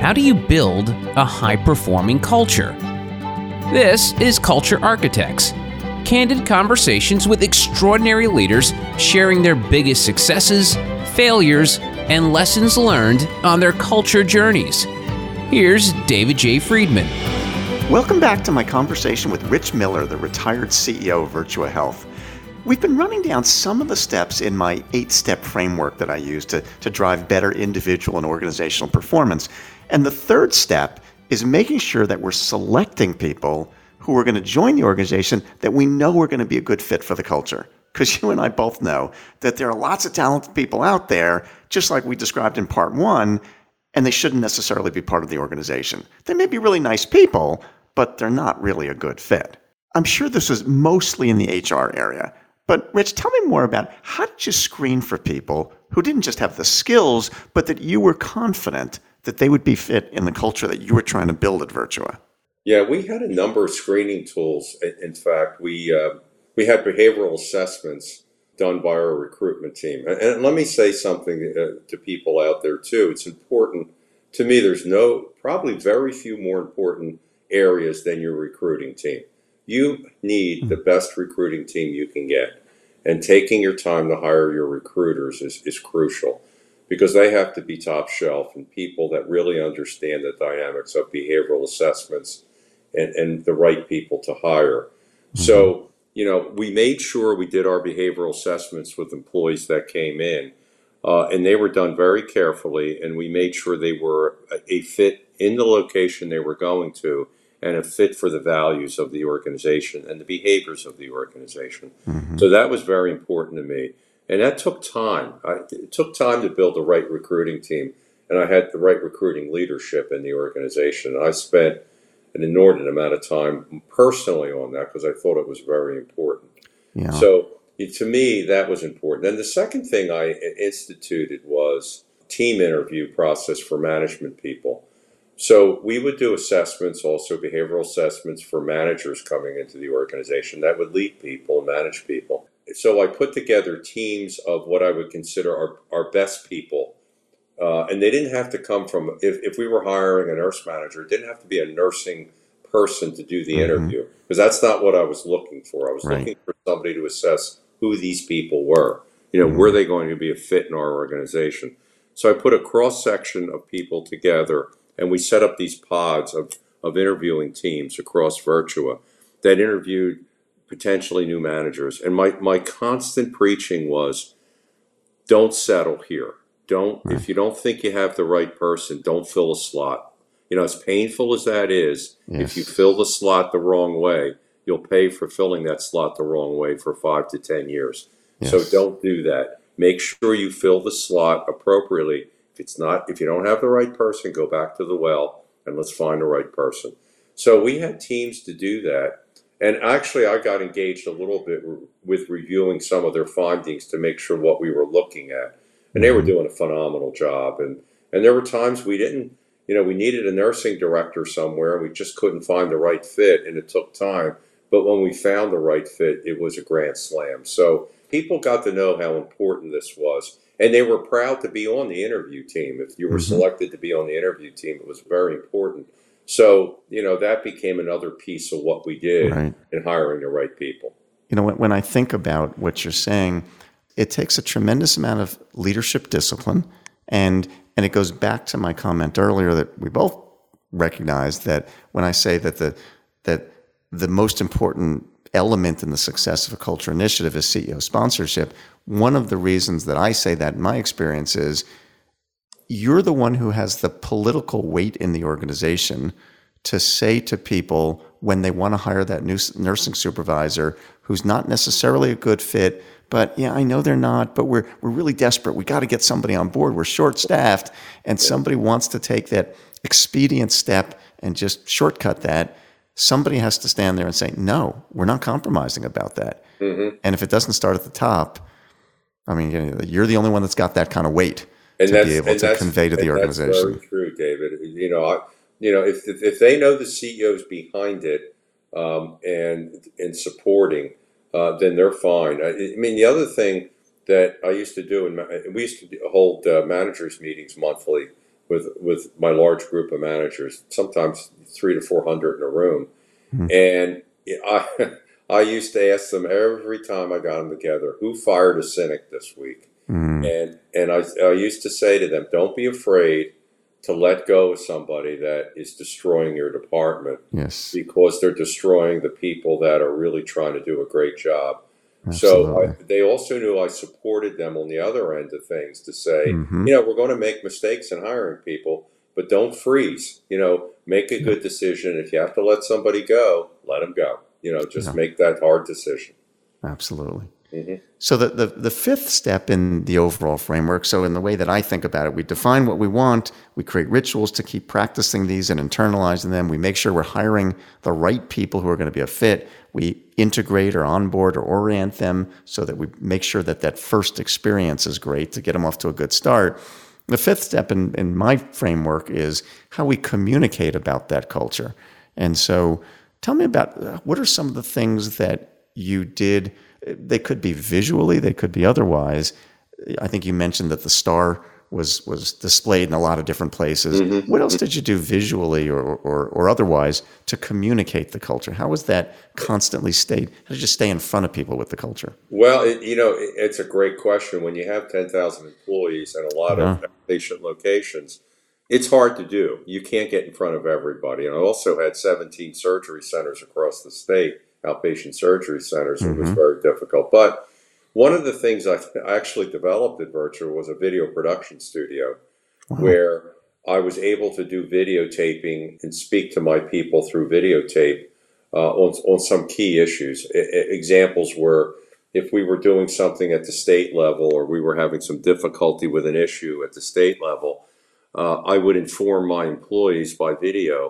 How do you build a high-performing culture? This is Culture Architects, candid conversations with extraordinary leaders sharing their biggest successes, failures, and lessons learned on their culture journeys. Here's David J. Friedman. Welcome back to my conversation with Rich Miller, the retired CEO of Virtua Health. We've been running down some of the steps in my 8-step framework that I use to drive better individual and organizational performance. And the third step is making sure that we're selecting people who are going to join the organization that we know are going to be a good fit for the culture. Because you and I both know that there are lots of talented people out there, just like we described in part one, and they shouldn't necessarily be part of the organization. They may be really nice people, but they're not really a good fit. I'm sure this was mostly in the HR area. But Rich, tell me more about how did you screen for people who didn't just have the skills, but that you were confident that they would be fit in the culture that you were trying to build at Virtua? Yeah, we had a number of screening tools. In fact, we had behavioral assessments done by our recruitment team. And let me say something to people out there too. It's important to me. There's probably very few more important areas than your recruiting team. You need the best recruiting team you can get. And taking your time to hire your recruiters is crucial because they have to be top shelf and people that really understand the dynamics of behavioral assessments and the right people to hire. Mm-hmm. So, we made sure we did our behavioral assessments with employees that came in, and they were done very carefully, and we made sure they were a fit in the location they were going to and a fit for the values of the organization and the behaviors of the organization. Mm-hmm. So that was very important to me. And that took time. It took time to build the right recruiting team, and I had the right recruiting leadership in the organization. And I spent an inordinate amount of time personally on that because I thought it was very important. Yeah. So to me, that was important. And the second thing I instituted was team interview process for management people. So we would do assessments, also behavioral assessments for managers coming into the organization that would lead people and manage people. So I put together teams of what I would consider our best people. And they didn't have to come from, if we were hiring a nurse manager, it didn't have to be a nursing person to do the interview, because that's not what I was looking for. I was looking for somebody to assess who these people were. Were they going to be a fit in our organization? So I put a cross-section of people together, and we set up these pods of interviewing teams across Virtua that interviewed potentially new managers. And my constant preaching was, don't settle here. If you don't think you have the right person, don't fill a slot. As painful as that is, if you fill the slot the wrong way, you'll pay for filling that slot the wrong way for 5 to 10 years. Yes. So don't do that. Make sure you fill the slot appropriately. If you don't have the right person, go back to the well and let's find the right person. So we had teams to do that. And actually, I got engaged a little bit with reviewing some of their findings to make sure what we were looking at. And they were doing a phenomenal job. And there were times we didn't, we needed a nursing director somewhere and we just couldn't find the right fit, and it took time. But when we found the right fit, it was a grand slam. So people got to know how important this was. And they were proud to be on the interview team. If you were selected to be on the interview team, it was very important. So, that became another piece of what we did in hiring the right people. When I think about what you're saying, it takes a tremendous amount of leadership discipline. And it goes back to my comment earlier that we both recognize that when I say that the most important element in the success of a culture initiative is CEO sponsorship, one of the reasons that I say that in my experience is you're the one who has the political weight in the organization to say to people when they want to hire that new nursing supervisor who's not necessarily a good fit, but I know they're not, but we're really desperate. We got to get somebody on board. We're short-staffed, and somebody wants to take that expedient step and just shortcut that. Somebody has to stand there and say, no, we're not compromising about that. And if it doesn't start at the top, you're the only one that's got that kind of weight to be able to convey to the organization. That's very true, David. If they know the CEO's behind it and supporting, then they're fine. The other thing that I used to do, and we used to hold managers meetings monthly with my large group of managers, sometimes 300 to 400 in a room. And I used to ask them every time I got them together, who fired a cynic this week? And I used to say to them, don't be afraid to let go of somebody that is destroying your department. Yes. Because they're destroying the people that are really trying to do a great job. Absolutely. So they also knew I supported them on the other end of things to say, we're going to make mistakes in hiring people, but don't freeze. Make a good decision. If you have to let somebody go, let them go. Just make that hard decision. Absolutely. So the fifth step in the overall framework, so in the way that I think about it, we define what we want, we create rituals to keep practicing these and internalizing them, we make sure we're hiring the right people who are going to be a fit, we integrate or onboard or orient them so that we make sure that that first experience is great to get them off to a good start. The fifth step in my framework is how we communicate about that culture. And so tell me about what are some of the things that you did. They could be visually, they could be otherwise. I think you mentioned that the star was displayed in a lot of different places. What else did you do visually or otherwise to communicate the culture? How was that constantly stayed? How did you stay in front of people with the culture? Well, it's a great question. When you have 10,000 employees and a lot of patient locations, it's hard to do. You can't get in front of everybody. And I also had 17 surgery centers across the state, outpatient surgery centers. It was very difficult. But one of the things I actually developed at Virtua was a video production studio where I was able to do videotaping and speak to my people through videotape on some key issues. Examples were if we were doing something at the state level or we were having some difficulty with an issue at the state level, I would inform my employees by video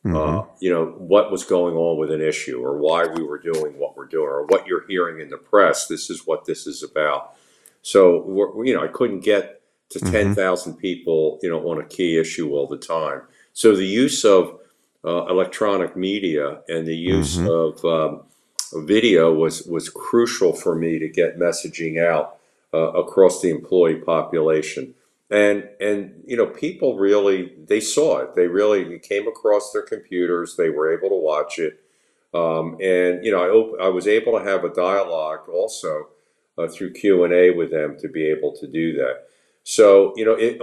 what was going on with an issue or why we were doing what we're doing or what you're hearing in the press. This is what this is about. So, I couldn't get to 10,000 people, on a key issue all the time. So the use of electronic media and the use of video was crucial for me to get messaging out across the employee population. And people really, they saw it. They really came across their computers. They were able to watch it. I was able to have a dialogue also through Q&A with them to be able to do that. So,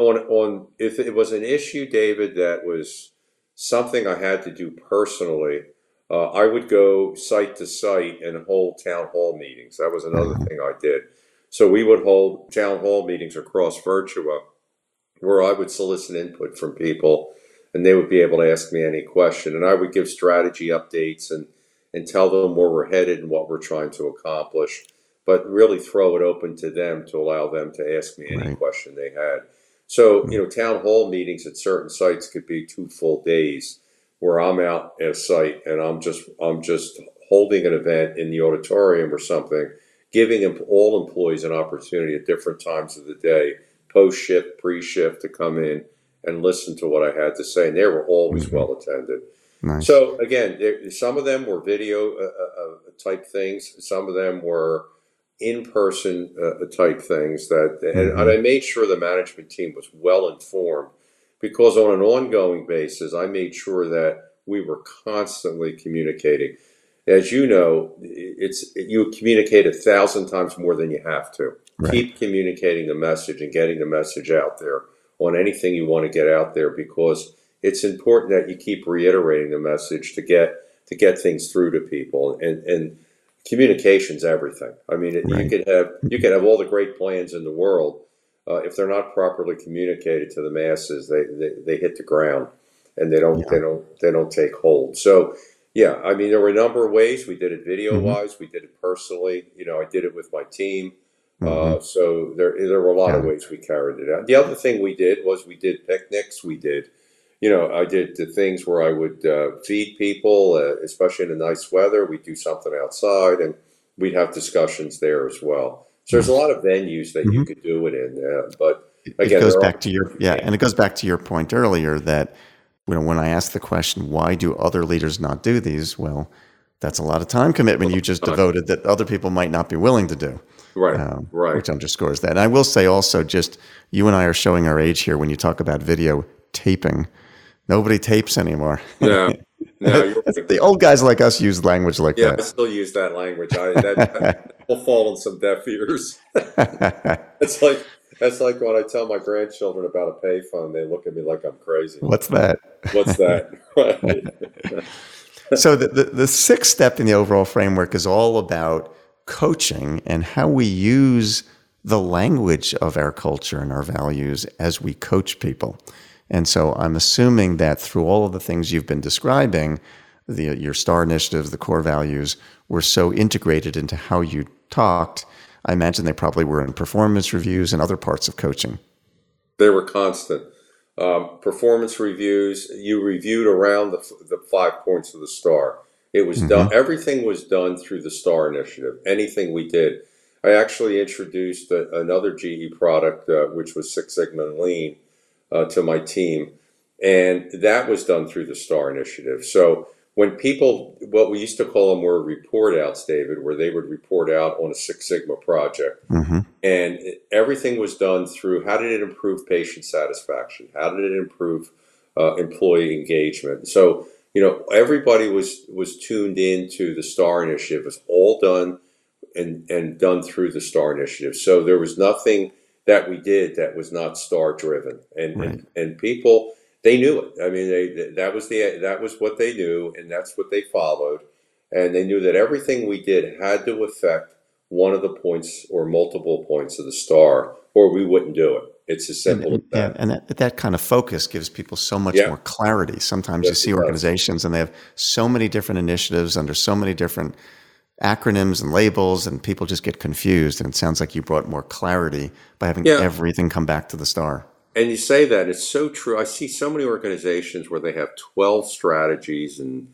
if it was an issue, David, that was something I had to do personally, I would go site to site and hold town hall meetings. That was another thing I did. So we would hold town hall meetings across Virtua where I would solicit input from people and they would be able to ask me any question. And I would give strategy updates and tell them where we're headed and what we're trying to accomplish, but really throw it open to them to allow them to ask me any question they had. So, town hall meetings at certain sites could be 2 full days where I'm out at a site and I'm just holding an event in the auditorium or something, giving all employees an opportunity at different times of the day, post-shift, pre-shift, to come in and listen to what I had to say. And they were always well attended. Nice. So again, some of them were video type things. Some of them were in-person type things and I made sure the management team was well informed because on an ongoing basis, I made sure that we were constantly communicating. As you know, you communicate 1,000 times more than you have to. Right. Keep communicating the message and getting the message out there on anything you want to get out there because it's important that you keep reiterating the message to get things through to people. And communication's everything. I mean, you could have all the great plans in the world. If they're not properly communicated to the masses, they hit the ground and they don't take hold. So. Yeah, I mean, there were a number of ways. We did it video-wise. We did it personally. I did it with my team. So there were a lot of ways we carried it out. The other thing we did was we did picnics. I did the things where I would feed people, especially in the nice weather. We'd do something outside, and we'd have discussions there as well. So there's a lot of venues that you could do it in. But again, it goes back to and it goes back to your point earlier that. When I ask the question, why do other leaders not do these? Well, that's a lot of time commitment you just devoted that other people might not be willing to do. Right. Which underscores that. And I will say also, just you and I are showing our age here when you talk about video. taping. Nobody tapes anymore. No, no, you're right. The old guys like us use language like Yeah, I that. still use that language. That will fall on some deaf ears. It's like that's like when I tell my grandchildren about a payphone, they look at me like I'm crazy. What's that? What's that? Right. So the sixth step in the overall framework is all about coaching and how we use the language of our culture and our values as we coach people. And so I'm assuming that through all of the things you've been describing, your STAR initiatives, the core values, were so integrated into how you talked. I imagine they probably were in performance reviews and other parts of coaching. They were constant. Performance reviews, you reviewed around the 5 points of the STAR. It was done. Everything was done through the STAR initiative. Anything we did. I actually introduced another GE product, which was Six Sigma and Lean, to my team, and that was done through the STAR initiative. So when people, what we used to call them were report outs, David, where they would report out on a Six Sigma project, and everything was done through how did it improve patient satisfaction, how did it improve employee engagement. So everybody was tuned into the STAR initiative. It was all done and done through the STAR initiative. So there was nothing that we did that was not STAR driven, and people, they knew it. I mean, that was what they knew, and that's what they followed, and they knew that everything we did had to affect one of the points or multiple points of the STAR, or we wouldn't do it. It's as simple as that. And that kind of focus gives people so much more clarity. Sometimes you see organizations and they have so many different initiatives under so many different acronyms and labels, and people just get confused. And it sounds like you brought more clarity by having everything come back to the STAR. And you say that, it's so true. I see so many organizations where they have 12 strategies and,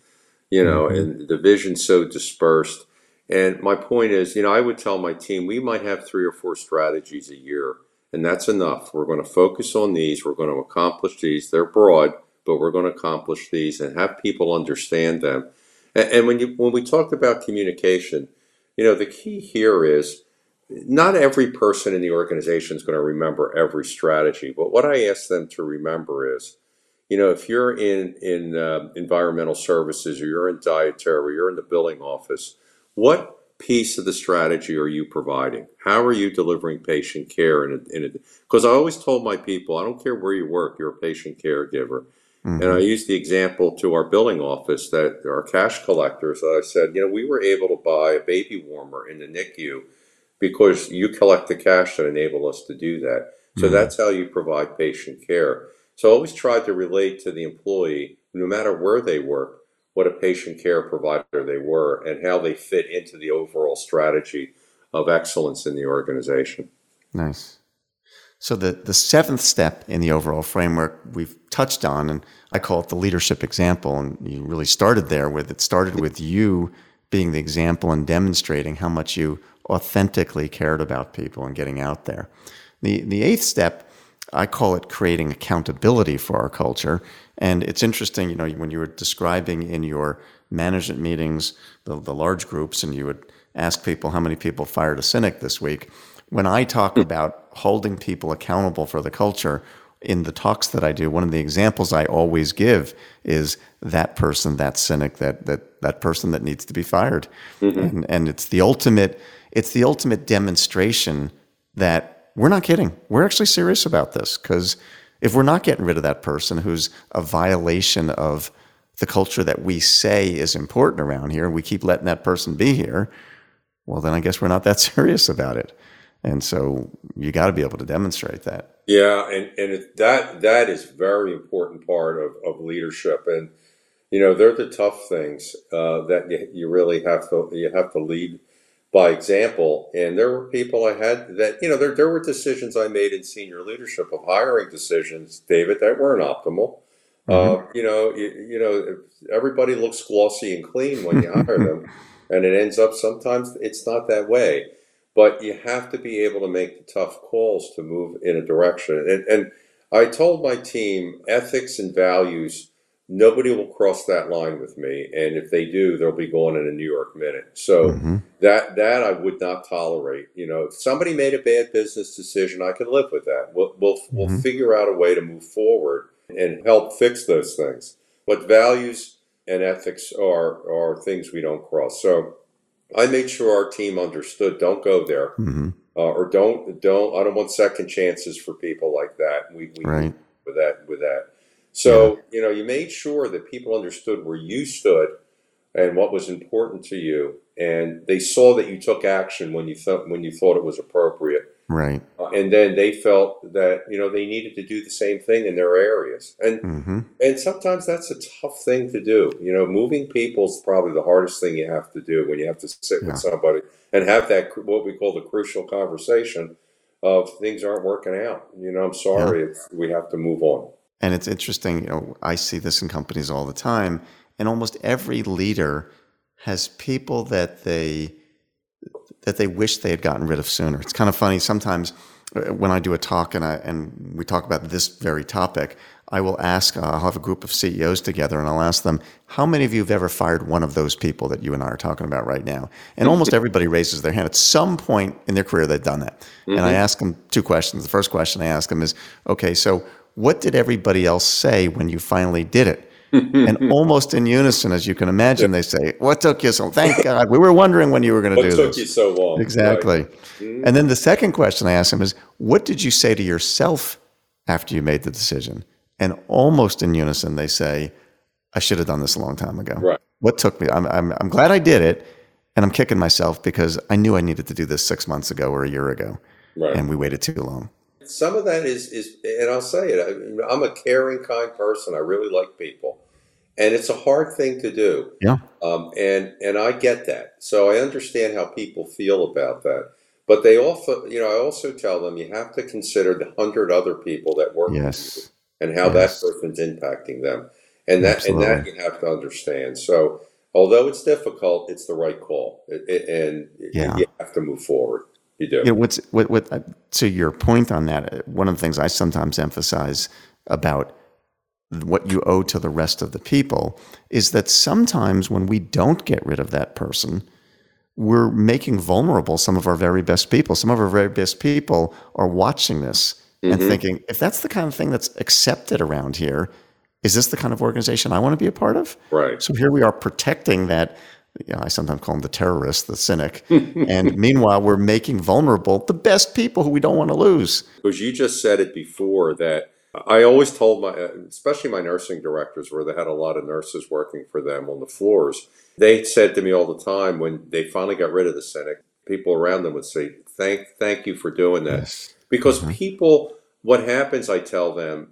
and the vision's so dispersed. And my point is, I would tell my team, we might have 3 or 4 strategies a year, and that's enough. We're going to focus on these. We're going to accomplish these. They're broad, but we're going to accomplish these and have people understand them. And when we talked about communication, the key here is not every person in the organization is going to remember every strategy. But what I ask them to remember is, if you're in environmental services, or you're in dietary, or you're in the billing office, what piece of the strategy are you providing? How are you delivering patient care? Because I always told my people, I don't care where you work, you're a patient caregiver. And I used the example to our billing office that our cash collectors, I said, we were able to buy a baby warmer in the NICU because you collect the cash that enable us to do that. So that's how you provide patient care. So I always tried to relate to the employee, no matter where they work, what a patient care provider they were and how they fit into the overall strategy of excellence in the organization. Nice. So the seventh step in the overall framework we've touched on, and I call it the leadership example, and you really started there with it. Started with you being the example and demonstrating how much you authentically cared about people and getting out there. The eighth step, I call it creating accountability for our culture. And it's interesting, when you were describing in your management meetings, the large groups, and you would ask people how many people fired a cynic this week. When I talk about holding people accountable for the culture in the talks that I do, one of the examples I always give is that person, that cynic, that person that needs to be fired. And it's the ultimate demonstration that we're not kidding. We're actually serious about this, because if we're not getting rid of that person who's a violation of the culture that we say is important around here, we keep letting that person be here, well, then I guess we're not that serious about it. And so you got to be able to demonstrate that. Yeah, and that is very important part of leadership. And they're the tough things that you really have to lead by example. And there were people I had that there were decisions I made in senior leadership of hiring decisions, David, that weren't optimal. Everybody looks glossy and clean when you hire them, and it ends up sometimes it's not that way. But you have to be able to make the tough calls to move in a direction. And I told my team, ethics and values, nobody will cross that line with me. And if they do, they'll be going in a New York minute. So that I would not tolerate. If somebody made a bad business decision, I could live with that. We'll figure out a way to move forward. and help fix those things. But values and ethics are things we don't cross. So I made sure our team understood, don't go there. Mm-hmm. Or don't. I don't want second chances for people like that. We Right. with that. So you made sure that people understood where you stood and what was important to you, and they saw that you took action when you thought it was appropriate. Right. And then they felt that they needed to do the same thing in their areas, and Mm-hmm. and sometimes that's a tough thing to do. Moving people is probably the hardest thing you have to do when you have to sit Yeah. with somebody and have that what we call the crucial conversation of things aren't working out. I'm sorry, we have to move on. And it's interesting, I see this in companies all the time, and almost every leader has people that they wish they had gotten rid of sooner. It's kind of funny sometimes when I do a talk and we talk about this very topic, I will ask, I'll have a group of CEOs together and I'll ask them, how many of you have ever fired one of those people that you and I are talking about right now? And almost everybody raises their hand. At some point in their career, they've done that. Mm-hmm. And I ask them two questions. The first question I ask them is, okay, so what did everybody else say when you finally did it? And almost in unison, as you can imagine, they say, what took you so long? Thank God. We were wondering when you were going to do this. What took you so long? Exactly. Right. Mm-hmm. And then the second question I ask them is, what did you say to yourself after you made the decision? And almost in unison, they say, I should have done this a long time ago. Right. What took me? I'm glad I did it. And I'm kicking myself because I knew I needed to do this 6 months ago or a year ago. Right. And we waited too long. Some of that is, and I'll say it, I'm a caring, kind person. I really like people. And it's a hard thing to do. Yeah. And I get that. So I understand how people feel about that. But they also, I also tell them you have to consider the 100 other people that work with you and how that person's impacting them. And that you have to understand. So although it's difficult, it's the right call. And you have to move forward. You do. What to your point on that, one of the things I sometimes emphasize about what you owe to the rest of the people is that sometimes when we don't get rid of that person, we're making vulnerable some of our very best people. Some of our very best people are watching this and thinking, if that's the kind of thing that's accepted around here, is this the kind of organization I want to be a part of? Right. So here we are protecting that. I sometimes call him the terrorist, the cynic. And meanwhile, we're making vulnerable the best people who we don't want to lose. Because you just said it before that I always told especially my nursing directors, where they had a lot of nurses working for them on the floors, they said to me all the time when they finally got rid of the cynic, people around them would say, thank you for doing that. Yes. Because people, what happens, I told them,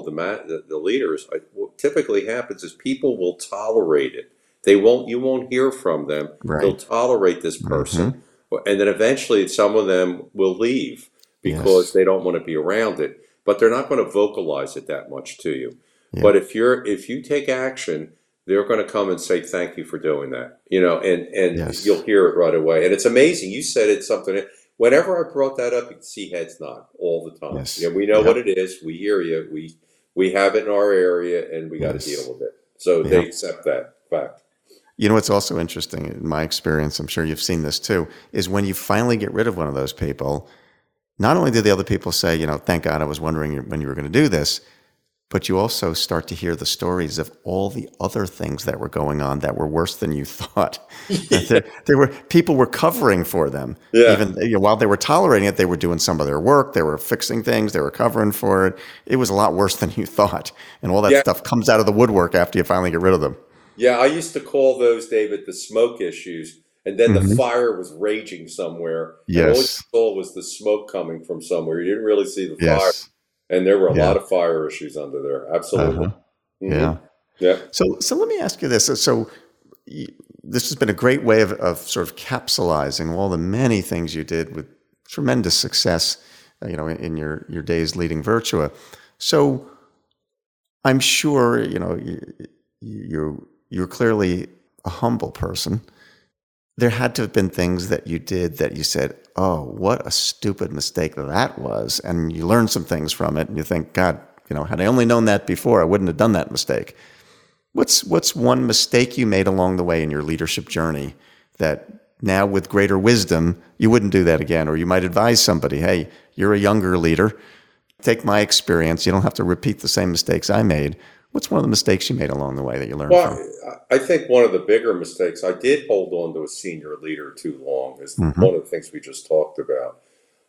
the leaders, what typically happens is people will tolerate it. You won't hear from them. Right. They'll tolerate this person. And then eventually some of them will leave because they don't want to be around it. But they're not going to vocalize it that much to you. Yeah. But if you take action, they're going to come and say, thank you for doing that. And you'll hear it right away. And it's amazing. You said it's something. Whenever I brought that up, you can see heads nod all the time. Yes. We know what it is. We hear you. We have it in our area, and we got to deal with it. So they accept that fact. What's also interesting in my experience, I'm sure you've seen this too, is when you finally get rid of one of those people, not only do the other people say, thank God I was wondering when you were going to do this, but you also start to hear the stories of all the other things that were going on that were worse than you thought. People were covering for them. Yeah. Even while they were tolerating it, they were doing some of their work. They were fixing things. They were covering for it. It was a lot worse than you thought. And all that stuff comes out of the woodwork after you finally get rid of them. Yeah, I used to call those, David, the smoke issues. And then the fire was raging somewhere. Yes. And all you saw was the smoke coming from somewhere. You didn't really see the fire. And there were a lot of fire issues under there. Absolutely. Yeah. So let me ask you this. So this has been a great way of sort of capsulizing all the many things you did with tremendous success, in your days leading Virtua. So I'm sure, you're clearly a humble person. There had to have been things that you did that you said, oh, what a stupid mistake that was. And you learn some things from it and you think, God, had I only known that before, I wouldn't have done that mistake. What's one mistake you made along the way in your leadership journey that now with greater wisdom, you wouldn't do that again? Or you might advise somebody, hey, you're a younger leader. take my experience. You don't have to repeat the same mistakes I made. What's one of the mistakes you made along the way that you learned Well, from? I think one of the bigger mistakes, I did hold on to a senior leader too long, is one of the things we just talked about.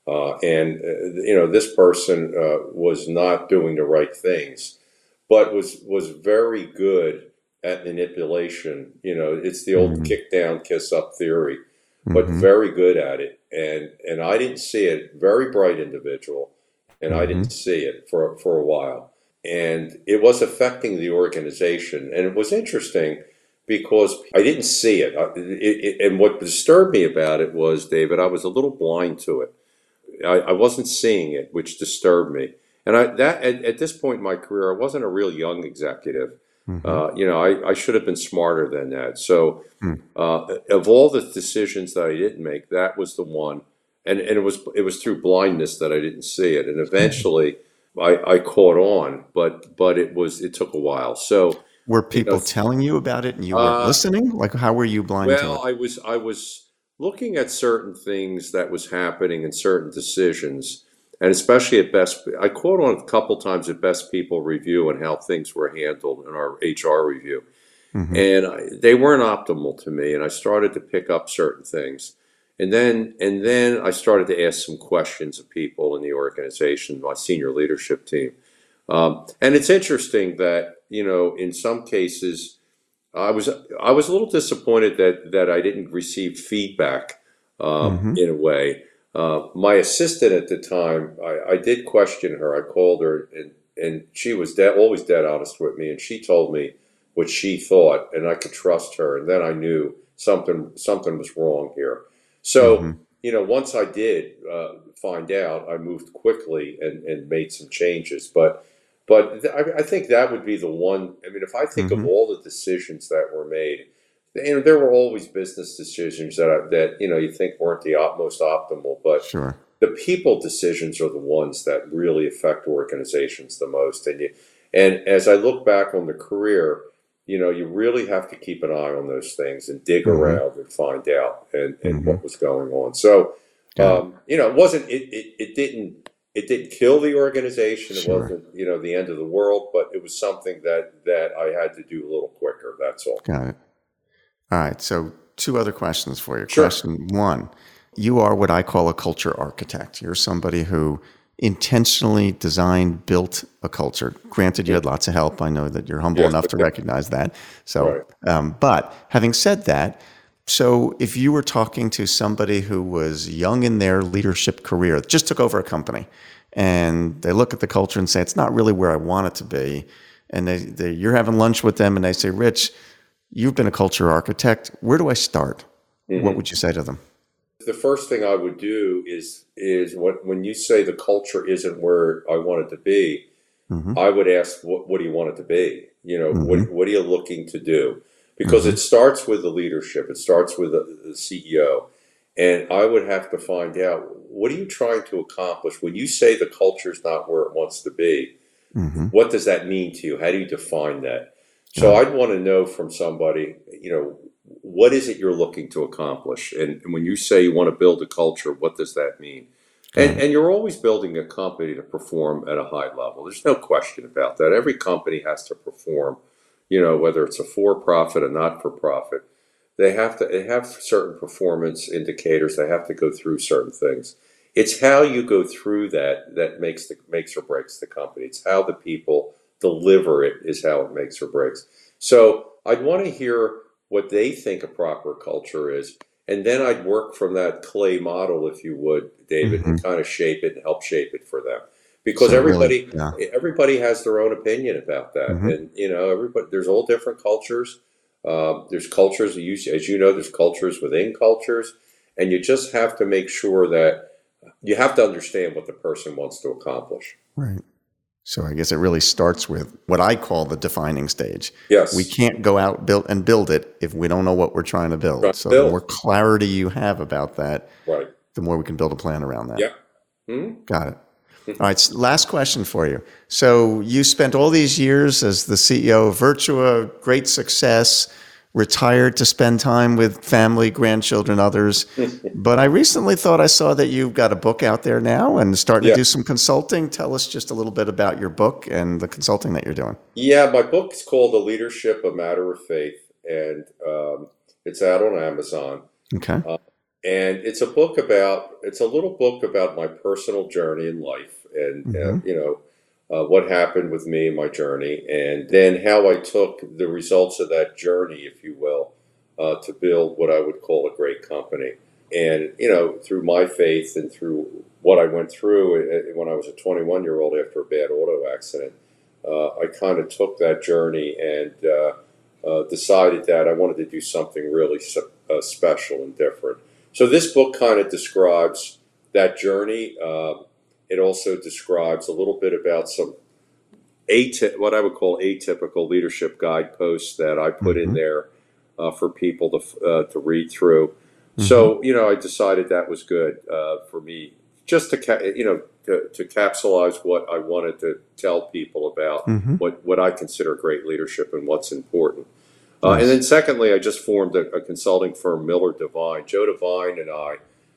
This person was not doing the right things, but was very good at manipulation. It's the old kick down, kiss up theory, but very good at it. And I didn't see it. Very bright individual, and I didn't see it for a while. And it was affecting the organization. And it was interesting because I didn't see it. And what disturbed me about it was, David, I was a little blind to it. I wasn't seeing it, which disturbed me. And at this point in my career, I wasn't a real young executive. I should have been smarter than that. So of all the decisions that I didn't make, that was the one. And it was through blindness that I didn't see it. And eventually I caught on, but it took a while. So were people telling you about it and you weren't listening? Like, how were you blind to it? Well, I was looking at certain things that was happening and certain decisions, and especially at Best, I quote on a couple times at Best People Review and how things were handled in our HR review. And they weren't optimal to me, and I started to pick up certain things. And then I started to ask some questions of people in the organization, my senior leadership team. And it's interesting that, in some cases, I was a little disappointed that I didn't receive feedback in a way. My assistant at the time, I did question her. I called her, and she was always dead honest with me, and she told me what she thought, and I could trust her. And then I knew something was wrong here. So, once I did find out, I moved quickly and made some changes. But I think that would be the one. I mean, if I think of all the decisions that were made, there were always business decisions that you think weren't the most optimal. But the people decisions are the ones that really affect organizations the most. And as I look back on the career, you really have to keep an eye on those things and dig around and find out and what was going on. So, it wasn't, it didn't kill the organization. It wasn't, the end of the world, but it was something that I had to do a little quicker. That's all. Got it. All right. So 2 other questions for you. Sure. Question 1, you are what I call a culture architect. You're somebody who intentionally designed, built a culture. Granted, you had lots of help. I know that you're humble enough to recognize that. So, but having said that, so if you were talking to somebody who was young in their leadership career, just took over a company, and they look at the culture and say, it's not really where I want it to be. And you're having lunch with them and they say, Rich, you've been a culture architect. Where do I start? What would you say to them? The first thing I would do is when you say the culture isn't where I want it to be, I would ask, what do you want it to be? What are you looking to do? Because it starts with the leadership. It starts with the CEO. And I would have to find out, what are you trying to accomplish? When you say the culture's not where it wants to be, what does that mean to you? How do you define that? So I'd want to know from somebody, what is it you're looking to accomplish? And when you say you want to build a culture, what does that mean? And you're always building a company to perform at a high level. There's no question about that. Every company has to perform, whether it's a for-profit or not-for-profit. They have certain performance indicators. They have to go through certain things. It's how you go through that makes or breaks the company. It's how the people deliver it is how it makes or breaks. So I'd want to hear what they think a proper culture is, and then I'd work from that clay model, if you would, David, and kind of shape it and help shape it for them. Because everybody has their own opinion about that, and there's all different cultures. There's cultures, as you know, there's cultures within cultures, and you just have to make sure that you have to understand what the person wants to accomplish. Right. So I guess it really starts with what I call the defining stage. Yes. We can't go out build it if we don't know what we're trying to build. So the more clarity you have about that, the more we can build a plan around that. Yeah. Got it. All right. Last question for you. So you spent all these years as the CEO of Virtua, great success. retired to spend time with family, grandchildren, others. But I recently thought I saw that you've got a book out there now and starting to do some consulting. Tell us just a little bit about your book and the consulting that you're doing. Yeah, my book is called The Leadership, A Matter of Faith, and it's out on Amazon. Okay. And it's a little book about my personal journey in life and, what happened with me in my journey, and then how I took the results of that journey, if you will, to build what I would call a great company. And, through my faith and through what I went through when I was a 21-year-old after a bad auto accident, I kind of took that journey and decided that I wanted to do something really special and different. So this book kind of describes that journey. It also describes a little bit about some what I would call atypical leadership guideposts that I put in there for people to read through. So, I decided that was good for me, just to capsulize what I wanted to tell people about what I consider great leadership and what's important. And then secondly, I just formed a consulting firm, Miller Devine. Joe Devine and I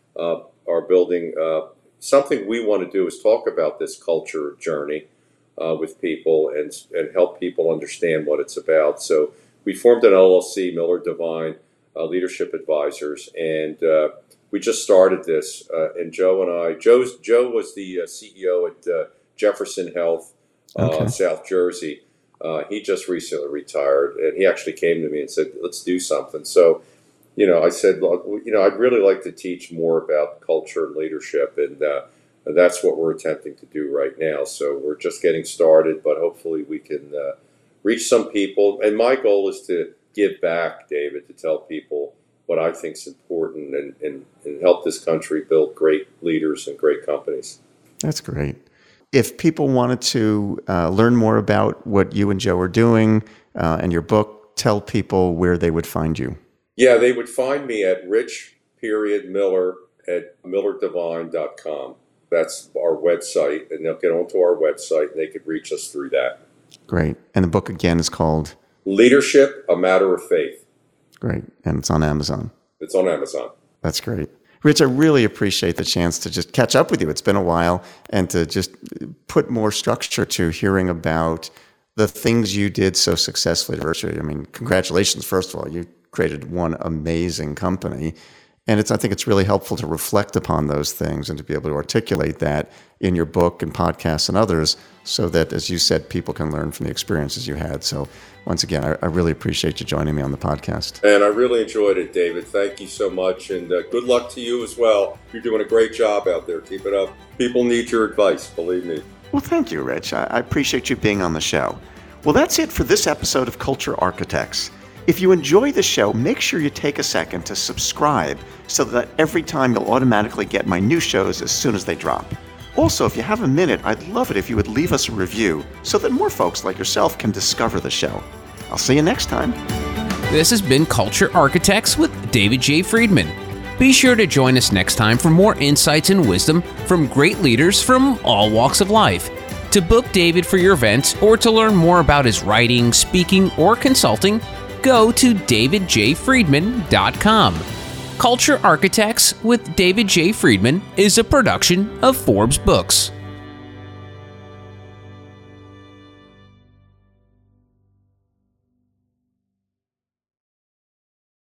are building something we want to do is talk about this culture journey with people and help people understand what it's about. So we formed an LLC, Miller Devine Leadership Advisors, and we just started this. And Joe and I, Joe was the CEO at Jefferson Health, South Jersey. He just recently retired, and he actually came to me and said, let's do something. So, I said, look, I'd really like to teach more about culture and leadership, and that's what we're attempting to do right now. So we're just getting started, but hopefully we can reach some people. And my goal is to give back, David, to tell people what I think is important and help this country build great leaders and great companies. That's great. If people wanted to learn more about what you and Joe are doing and your book, tell people where they would find you. Yeah, they would find me at rich.miller at millerdevine.com. That's our website, and they'll get onto our website, and they could reach us through that. Great. And the book, again, is called? Leadership, A Matter of Faith. Great. And it's on Amazon. It's on Amazon. That's great. Rich, I really appreciate the chance to just catch up with you. It's been a while, and to just put more structure to hearing about the things you did so successfully at Virtue. I mean, congratulations, first of all. You created one amazing company. And I think it's really helpful to reflect upon those things and to be able to articulate that in your book and podcasts and others so that, as you said, people can learn from the experiences you had. So once again, I really appreciate you joining me on the podcast. And I really enjoyed it, David. Thank you so much. And good luck to you as well. You're doing a great job out there. Keep it up. People need your advice, believe me. Well, thank you, Rich. I appreciate you being on the show. Well, that's it for this episode of Culture Architects. If you enjoy the show, make sure you take a second to subscribe so that every time you'll automatically get my new shows as soon as they drop. Also, if you have a minute, I'd love it if you would leave us a review so that more folks like yourself can discover the show. I'll see you next time. This has been Culture Architects with David J. Friedman. Be sure to join us next time for more insights and wisdom from great leaders from all walks of life. To book David for your event or to learn more about his writing, speaking, or consulting, go to davidjfriedman.com. Culture Architects with David J. Friedman is a production of Forbes Books.